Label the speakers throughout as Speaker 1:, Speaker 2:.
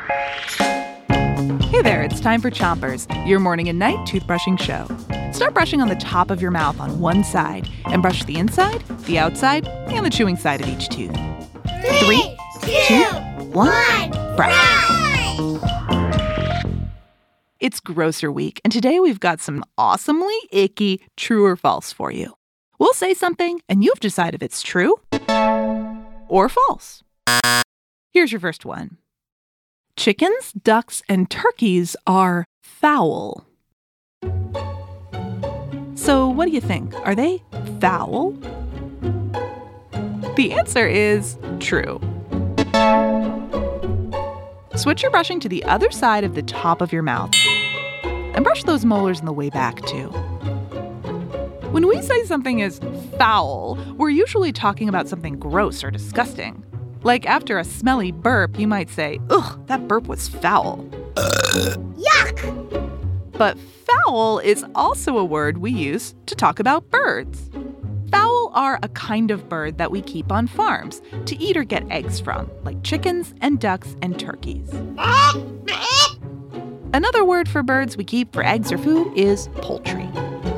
Speaker 1: Hey there, it's time for Chompers, your morning and night toothbrushing show. Start brushing on the top of your mouth on one side and brush the inside, the outside, and the chewing side of each tooth. 3, 2, 1, brush! It's Grocer Week, and today we've got some awesomely icky true or false for you. We'll say something, and you have to decide if it's true or false. Here's your first one. Chickens, ducks, and turkeys are foul. So what do you think? Are they foul? The answer is true. Switch your brushing to the other side of the top of your mouth. And brush those molars on the way back, too. When we say something is foul, we're usually talking about something gross or disgusting. Like after a smelly burp, you might say, "Ugh, that burp was foul."
Speaker 2: Yuck!
Speaker 1: But fowl is also a word we use to talk about birds. Fowl are a kind of bird that we keep on farms to eat or get eggs from, like chickens and ducks and turkeys. Another word for birds we keep for eggs or food is poultry.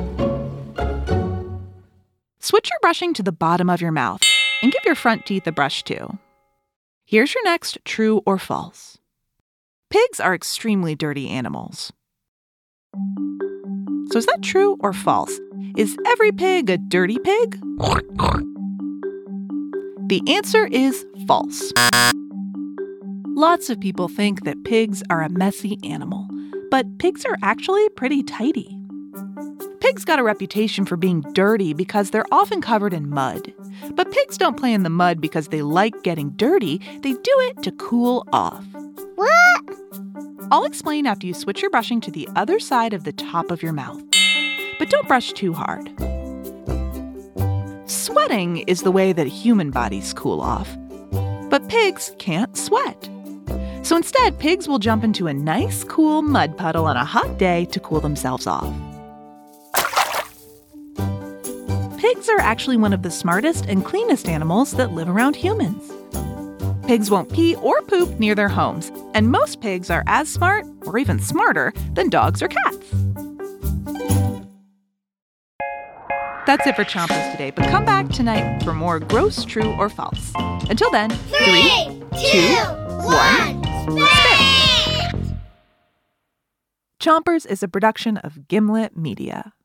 Speaker 1: Switch your brushing to the bottom of your mouth and give your front teeth a brush too. Here's your next true or false. Pigs are extremely dirty animals. So is that true or false? Is every pig a dirty pig? The answer is false. Lots of people think that pigs are a messy animal, but pigs are actually pretty tidy. Pigs got a reputation for being dirty because they're often covered in mud. But pigs don't play in the mud because they like getting dirty. They do it to cool off.
Speaker 2: What?
Speaker 1: I'll explain after you switch your brushing to the other side of the top of your mouth. But don't brush too hard. Sweating is the way that human bodies cool off. But pigs can't sweat. So instead, pigs will jump into a nice, cool mud puddle on a hot day to cool themselves off. Pigs are actually one of the smartest and cleanest animals that live around humans. Pigs won't pee or poop near their homes, and most pigs are as smart, or even smarter, than dogs or cats. That's it for Chompers today, but come back tonight for more gross, true, or false. Until then, 3, 2, 1, spit! Chompers is a production of Gimlet Media.